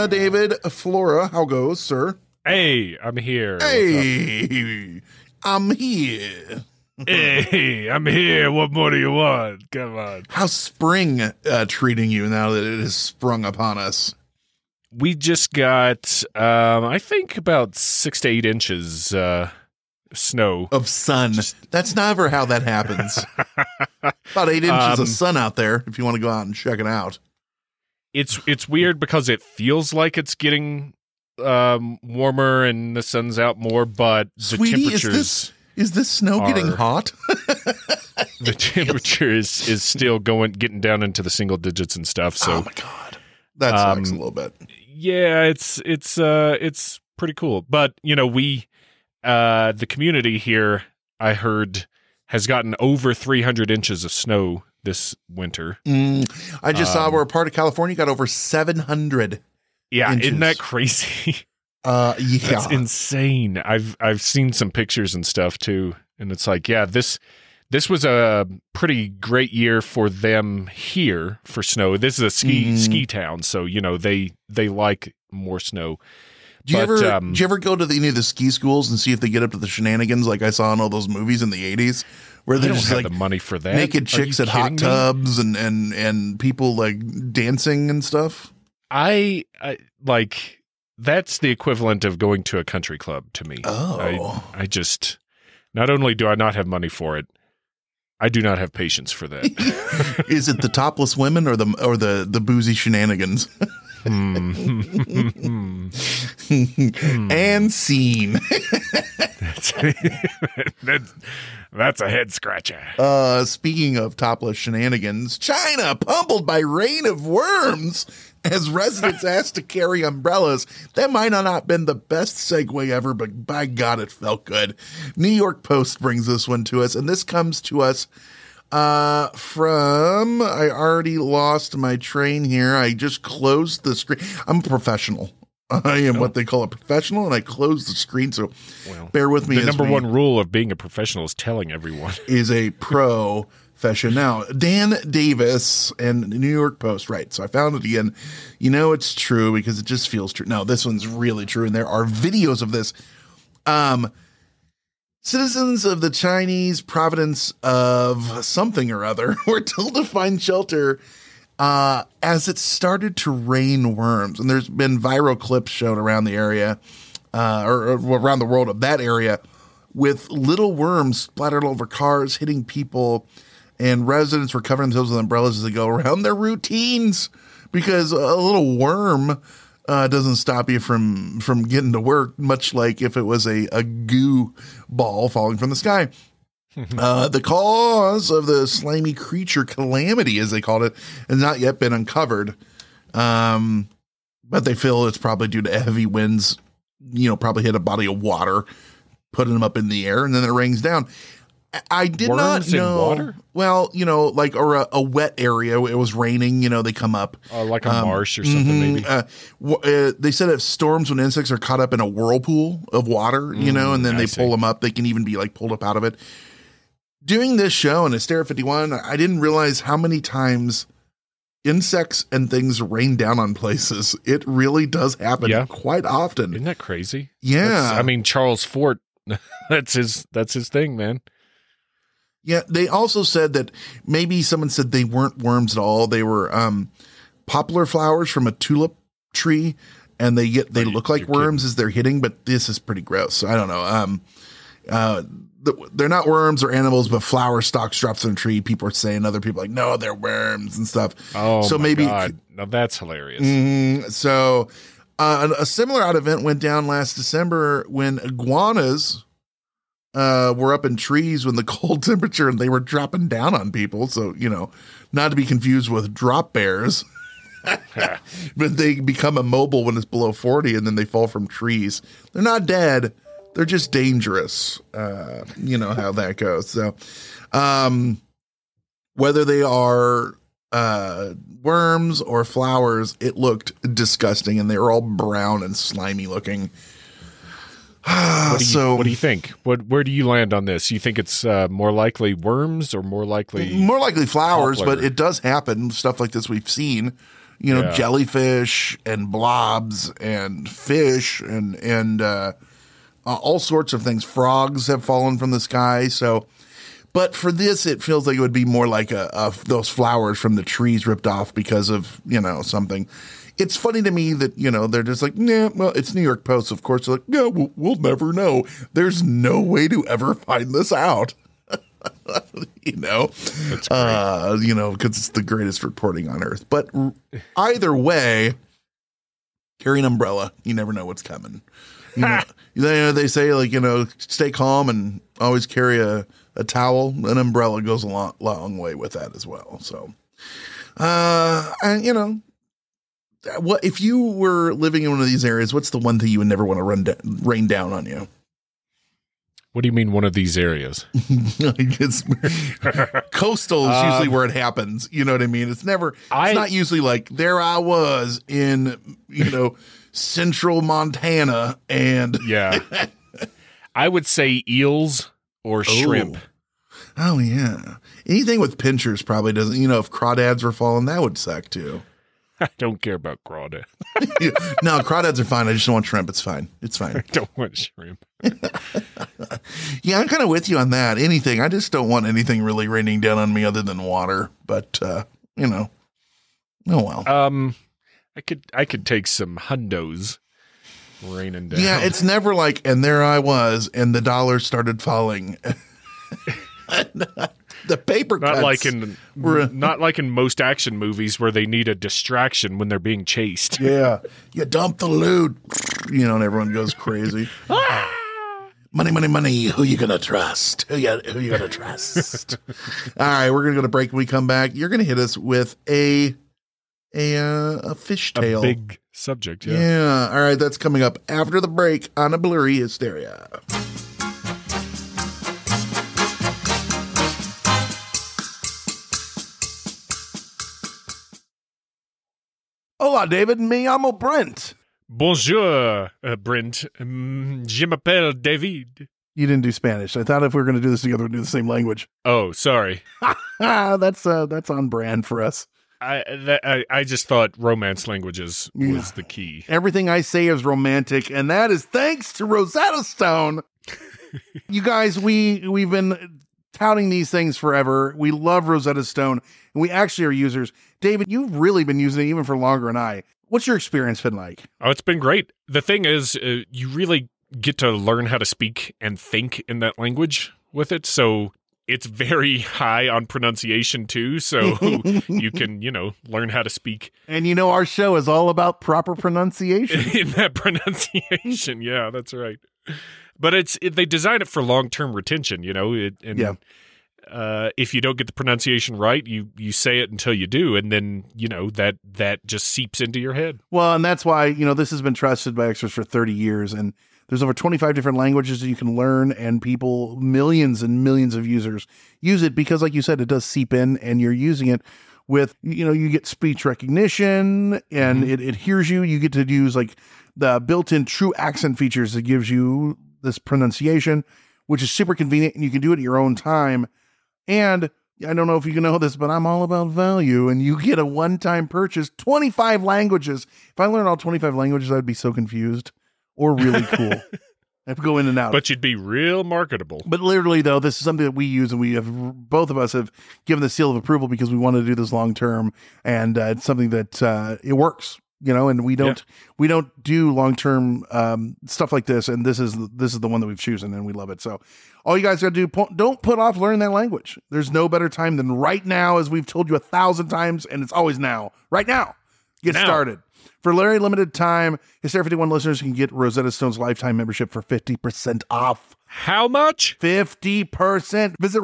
David Flora. How goes, sir? Hey, I'm here. Hey, I'm here. Hey, I'm here. What more do you want? Come on. How's spring treating you now that it has sprung upon us? We just got, I think, about 6 to 8 inches snow. Of sun. That's never how that happens. About 8 inches of sun out there if you want to go out and check it out. It's weird because it feels like it's getting warmer and the sun's out more, but Sweetie, the temperatures... Is this snow getting hot? The temperature is still getting down into the single digits and stuff. So, oh my God, that sucks a little bit. Yeah, it's pretty cool. But you know, the community here, I heard, has gotten over 300 inches of snow this winter. I just saw where a part of California got over 700. Yeah, inches. isn't that crazy? Yeah, that's insane. I've seen some pictures and stuff too, and it's like, yeah, this was a pretty great year for them here for snow. This is a ski town, so you know they like more snow. Do you ever go to any of the ski schools and see if they get up to the shenanigans like I saw in all those movies in the 80s where they there's don't have like the money for that. Naked chicks at hot tubs and people like dancing and stuff? I like. That's the equivalent of going to a country club to me. Oh. I just, not only do I not have money for it, I do not have patience for that. Is it the topless women or the boozy shenanigans? And scene. That's a head scratcher. Speaking of topless shenanigans, China pummeled by rain of worms as residents asked to carry umbrellas. That might not have been the best segue ever, but by God, it felt good. New York Post brings this one to us, and this comes to us from, I already lost my train here. I just closed the screen. I'm a professional. I am what they call a professional, and I closed the screen, so bear with me. The number one rule of being a professional is telling everyone. Is a profession. Now, Dan Davis and New York Post, right, so I found it again. You know it's true because it just feels true. No, this one's really true, and there are videos of this. Citizens of the Chinese province of something or other were told to find shelter as it started to rain worms. And there's been viral clips shown around the area or around the world of that area with little worms splattered all over cars, hitting people, and residents were covering themselves with umbrellas as they go around their routines because a little worm doesn't stop you from getting to work, much like if it was a goo ball falling from the sky. The cause of the slimy creature calamity, as they called it, has not yet been uncovered. But they feel it's probably due to heavy winds, probably hit a body of water, putting them up in the air, and then it rains down. I did Worms not know. In water? Well, like or a wet area. It was raining. They come up like a marsh or something. Maybe they said if storms when insects are caught up in a whirlpool of water, and then they pull them up. They can even be like pulled up out of it. Doing this show in Hysteria 51, I didn't realize how many times insects and things rain down on places. It really does happen quite often. Isn't that crazy? Yeah, Charles Fort. That's his thing, man. Yeah, they also said that maybe someone said they weren't worms at all. They were poplar flowers from a tulip tree, and they look like worms as they're hitting, but this is pretty gross. So I don't know. They're not worms or animals, but flower stalks dropped from a tree. People are saying, other people are like, no, they're worms and stuff. Oh, so my God. Now that's hilarious. So a similar odd event went down last December when iguanas were up in trees when the cold temperature and they were dropping down on people. So, not to be confused with drop bears, but they become immobile when it's below 40 and then they fall from trees. They're not dead. They're just dangerous. You know how that goes. So, whether they are worms or flowers, it looked disgusting and they were all brown and slimy looking. What do you think? Where do you land on this? You think it's more likely worms or more likely flowers? Poplar. But it does happen. Stuff like this we've seen Yeah. jellyfish and blobs and fish and all sorts of things. Frogs have fallen from the sky. So, but for this, it feels like it would be more like those flowers from the trees ripped off because of, something. It's funny to me that, they're just like, nah, well, it's New York Post. Of course, they're like, yeah, we'll never know. There's no way to ever find this out. That's great. Because it's the greatest reporting on earth. But either way, carry an umbrella. You never know what's coming. They say, like, stay calm and always carry a towel. An umbrella goes a long way with that as well. So, what if you were living in one of these areas? What's the one thing you would never want to rain down on you? What do you mean one of these areas? Coastal is usually where it happens. You know what I mean? It's not usually like there I was in, central Montana and. Yeah. I would say eels or shrimp. Oh, yeah. Anything with pinchers probably doesn't, if crawdads were falling, that would suck too. I don't care about crawdad. No, crawdads are fine. I just don't want shrimp. It's fine. It's fine. I don't want shrimp. Yeah, I'm kind of with you on that. Anything. I just don't want anything really raining down on me other than water. But, oh well. I could take some hundos raining down. Yeah, it's never like, and there I was, and the dollar started falling. The paper cuts. Not like in most action movies where they need a distraction when they're being chased. Yeah. You dump the loot, and everyone goes crazy. Money, money, money. Who you going to trust? Who you going to trust? All right, we're going to go to break. When we come back, you're going to hit us with a fishtail. A big subject, yeah. Yeah. All right, that's coming up after the break on A Blurry Hysteria. Hola, David. Me llamo Brent. Bonjour, Brent. Je m'appelle David. You didn't do Spanish. I thought if we were going to do this together, we'd do the same language. Oh, sorry. That's on brand for us. I just thought romance languages was the key. Everything I say is romantic, and that is thanks to Rosetta Stone. You guys, we've been touting these things forever. We love Rosetta Stone, and we actually are users. David, you've really been using it even for longer than I. What's your experience been like? Oh, it's been great. The thing is, you really get to learn how to speak and think in that language with it. So it's very high on pronunciation too. So you can, learn how to speak. And our show is all about proper pronunciation. In that pronunciation. Yeah, that's right. But they design it for long-term retention, Yeah. If you don't get the pronunciation right, you say it until you do, and then that just seeps into your head. Well, and that's why this has been trusted by experts for 30 years, and there's over 25 different languages that you can learn, and millions and millions of users use it because, like you said, it does seep in, and you're using it with you get speech recognition, and it hears you. You get to use like the built-in true accent features that gives you this pronunciation, which is super convenient, and you can do it at your own time. And I don't know if you know this, but I'm all about value, and you get a one-time purchase, 25 languages. If I learned all 25 languages, I'd be so confused or really cool. I have to go in and out. But you'd be real marketable. But literally, though, this is something that we use, and both of us have given the seal of approval because we want to do this long-term, and it's something that it works. And we don't do long-term stuff like this. And this is the one that we've chosen, and we love it. So all you guys got to do, don't put off learning that language. There's no better time than right now, as we've told you 1,000 times, and it's always now. Right now. Get started. For very limited time, Hysteria 51 listeners can get Rosetta Stone's lifetime membership for 50% off. How much? 50%. Visit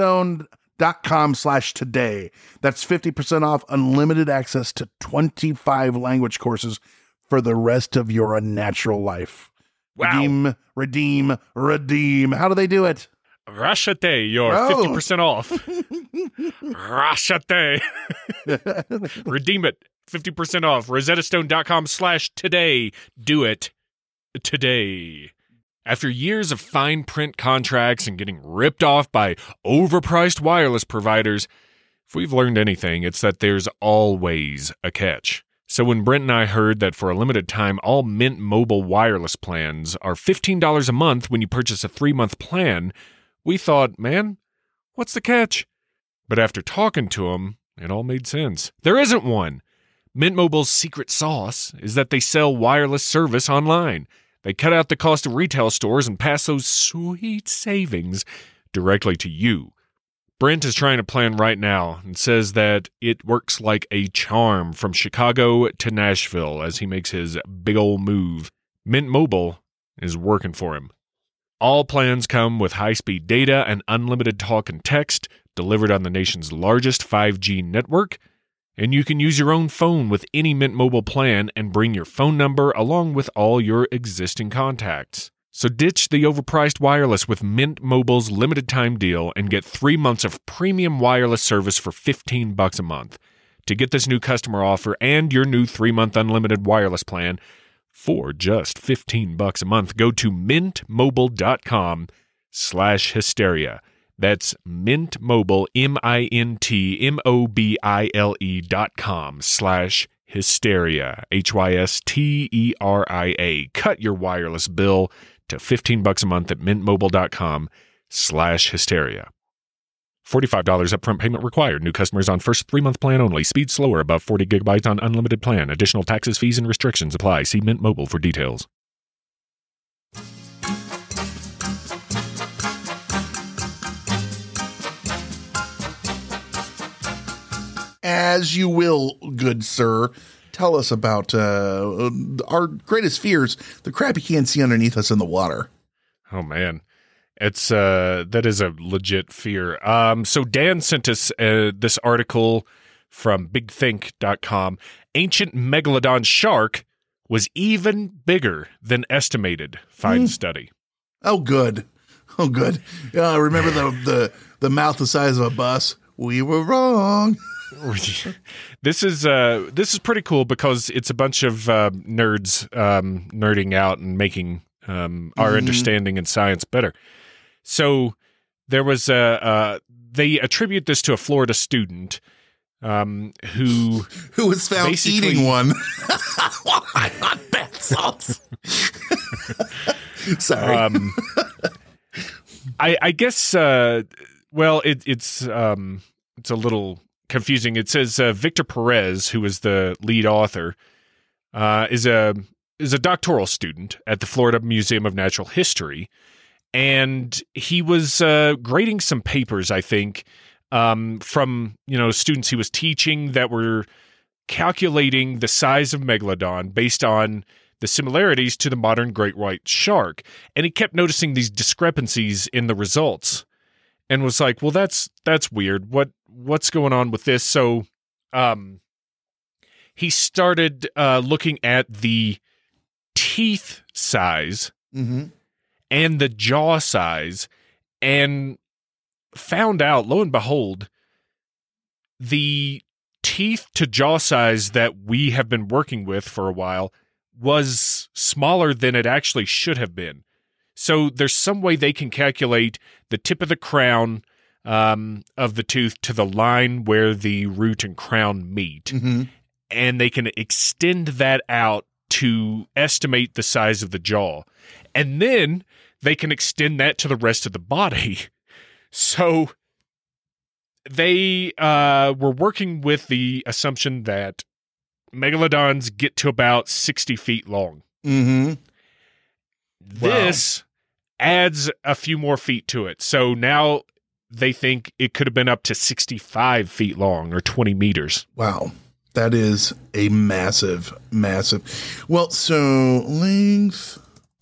rosettastone.com/today. That's 50% off unlimited access to 25 language courses for the rest of your unnatural life. Wow. Redeem. How do they do it? Rashate, you're 50% off. Rashate. Redeem it. 50% off. rosettastone.com/today. Do it today. After years of fine print contracts and getting ripped off by overpriced wireless providers, if we've learned anything, it's that there's always a catch. So when Brent and I heard that for a limited time, all Mint Mobile wireless plans are $15 a month when you purchase a 3-month plan, we thought, man, what's the catch? But after talking to him, it all made sense. There isn't one. Mint Mobile's secret sauce is that they sell wireless service online. They cut out the cost of retail stores and pass those sweet savings directly to you. Brent is trying to plan right now and says that it works like a charm from Chicago to Nashville as he makes his big old move. Mint Mobile is working for him. All plans come with high-speed data and unlimited talk and text delivered on the nation's largest 5G network, and you can use your own phone with any Mint Mobile plan and bring your phone number along with all your existing contacts. So ditch the overpriced wireless with Mint Mobile's limited time deal and get 3 months of premium wireless service for $15 a month. To get this new customer offer and your new 3-month unlimited wireless plan for just $15 a month, go to mintmobile.com/hysteria. That's mintmobile, mintmobile.com/hysteria, HYSTERIA. Cut your wireless bill to $15 a month at mintmobile.com/hysteria. $45 upfront payment required. New customers on first 3-month plan only. Speed slower above 40 gigabytes on unlimited plan. Additional taxes, fees, and restrictions apply. See Mint Mobile for details. As you will, good sir. Tell us about our greatest fears, the crap you can't see underneath us in the water. Oh, man. It's that is a legit fear. So Dan sent us this article from bigthink.com. Ancient megalodon shark was even bigger than estimated, finds study. Oh, good. Oh, good. Remember the mouth the size of a bus? We were wrong. This is pretty cool because it's a bunch of nerds nerding out and making our understanding in science better. So there was they attribute this to a Florida student who was found eating one. Not bath salts. Sorry. I guess. Well, it's a little confusing. It says Victor Perez, who is the lead author, is a doctoral student at the Florida Museum of Natural History, and he was grading some papers, I think, from students he was teaching that were calculating the size of megalodon based on the similarities to the modern great white shark, and he kept noticing these discrepancies in the results. And was like, well, that's weird. What's going on with this? So he started looking at the teeth size and the jaw size and found out, lo and behold, the teeth to jaw size that we have been working with for a while was smaller than it actually should have been. So there's some way they can calculate the tip of the crown of the tooth to the line where the root and crown meet. And they can extend that out to estimate the size of the jaw. And then they can extend that to the rest of the body. So they were working with the assumption that megalodons get to about 60 feet long. This adds a few more feet to it. So now they think it could have been up to 65 feet long or 20 meters. Wow. That is a massive. Well, so length.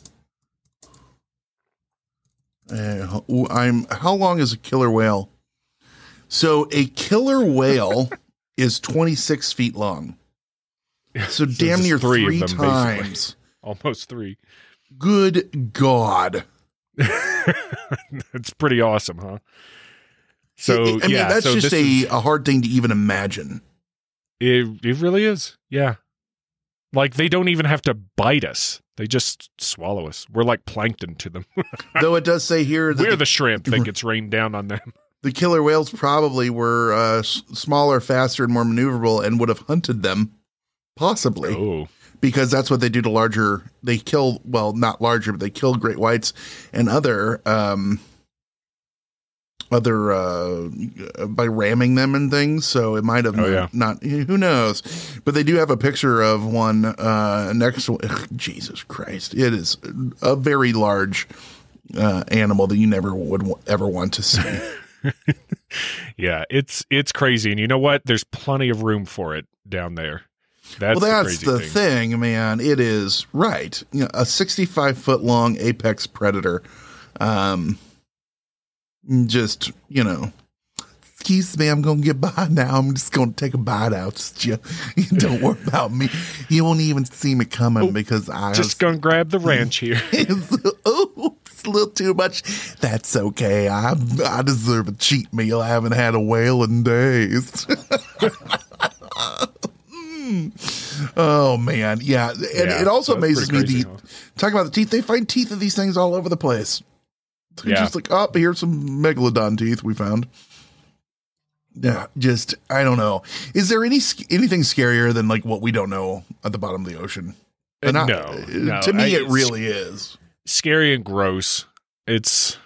How long is a killer whale? So a killer whale is 26 feet long. So damn near three times. Basically. Almost 3. Good God. That's pretty awesome, huh? So I mean, that's so just a hard thing to even imagine. It really is. Yeah. Like they don't even have to bite us. They just swallow us. We're like plankton to them. Though it does say here that we're the shrimp that gets rained down on them. The killer whales probably were smaller, faster, and more maneuverable and would have hunted them. possibly. Oh, Because that's what they do to larger. They kill, well, not larger, but they kill great whites and other by ramming them and things. So it might have not. Who knows? But they do have a picture of one next to. Ugh, Jesus Christ! It is a very large animal that you never would ever want to see. yeah, it's crazy, and you know what? There's plenty of room for it down there. That's the thing, man. It is right. You know, a 65-foot long apex predator. Just, you know, excuse me, I'm going to get by now. I'm just going to take a bite out. Just, don't worry about me. You won't even see me coming because I just going to grab the ranch here. It's a little too much. That's okay. I deserve a cheat meal. I haven't had a whale in days. Oh man, yeah. And it also amazes me. Talking about the teeth, they find teeth of these things all over the place. They're just like, oh, here's some megalodon teeth we found. Yeah, just I don't know. Is there anything scarier than like what we don't know at the bottom of the ocean? No. To me, it really is scary and gross. It's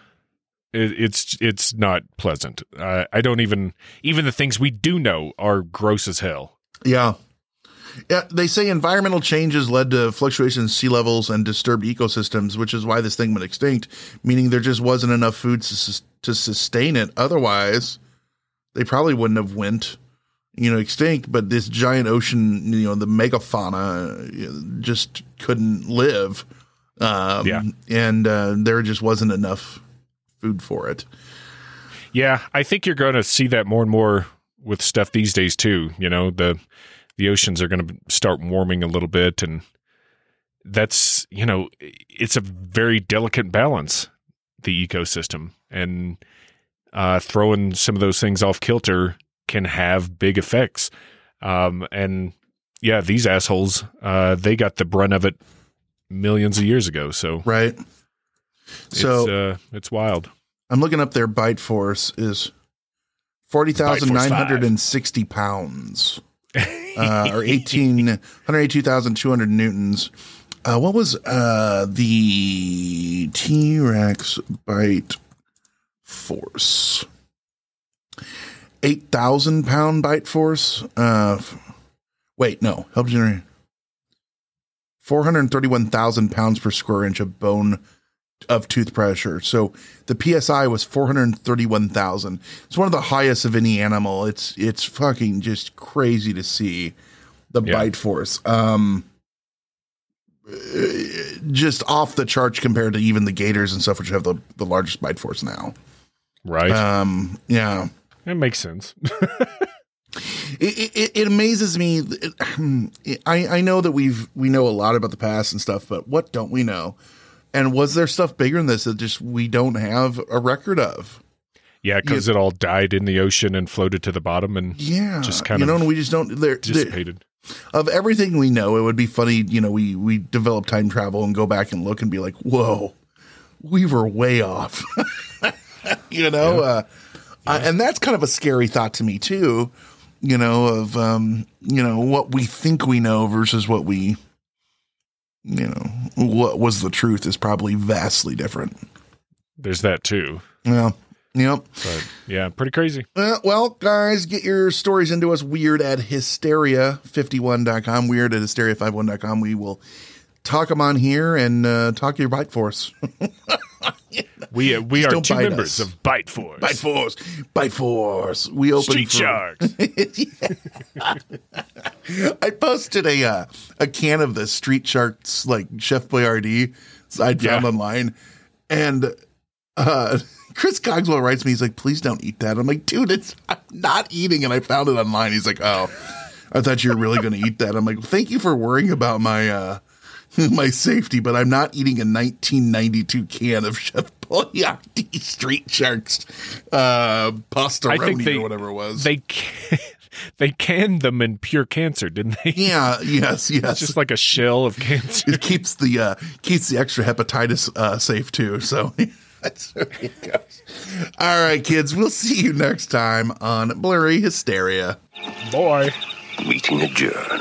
not pleasant. I don't even the things we do know are gross as hell. Yeah. Yeah, they say environmental changes led to fluctuations in sea levels and disturbed ecosystems, which is why this thing went extinct, meaning there just wasn't enough food to sustain it. Otherwise, they probably wouldn't have went, extinct. But this giant ocean, the megafauna just couldn't live. And there just wasn't enough food for it. Yeah, I think you're going to see that more and more with stuff these days, too. The oceans are going to start warming a little bit, and that's, it's a very delicate balance, the ecosystem, and throwing some of those things off kilter can have big effects. And yeah, these assholes, they got the brunt of it millions of years ago. So, right. So it's wild. I'm looking up their bite force is 40,960 pounds. Or 182,200 newtons. What was the T-Rex bite force? 8,000 pound bite force. Wait, no. Help generate 431,000 pounds per square inch of bone of tooth pressure. So the PSI was 431,000. It's one of the highest of any animal. It's fucking just crazy to see the bite force. Just off the charts compared to even the gators and stuff, which have the largest bite force now. Right. Yeah. It makes sense. It amazes me. I know that we know a lot about the past and stuff, but what don't we know? And was there stuff bigger than this that just we don't have a record of? Yeah, because it all died in the ocean and floated to the bottom, and just kind of and we just don't dissipated. Of everything we know, it would be funny. We develop time travel and go back and look and be like, "Whoa, we were way off." And that's kind of a scary thought to me too. Of what we think we know versus what we. What was the truth is probably vastly different. There's that too. Yeah. Yep. But yeah, pretty crazy. Well, guys, get your stories into us. Weird at hysteria51.com. Weird at hysteria51.com. We will talk them on here and talk your bite force. We are two members of Bite Force. Bite Force. We open Street Sharks. I posted a can of the Street Sharks like Chef Boyardee I'd found online, and Chris Cogswell writes me. He's like, "Please don't eat that." I'm like, "Dude, I'm not eating," and I found it online. He's like, "Oh, I thought you were really going to eat that." I'm like, "Thank you for worrying about my my safety, but I'm not eating a 1992 can of Chef Boyardee Street Sharks pastaroni or whatever it was." They canned them in pure cancer, didn't they? Yeah. Yes. It's just like a shell of cancer. It keeps the extra hepatitis safe too. So that's where it goes. All right, kids. We'll see you next time on Blurry Hysteria. Boy. Meeting adjourned.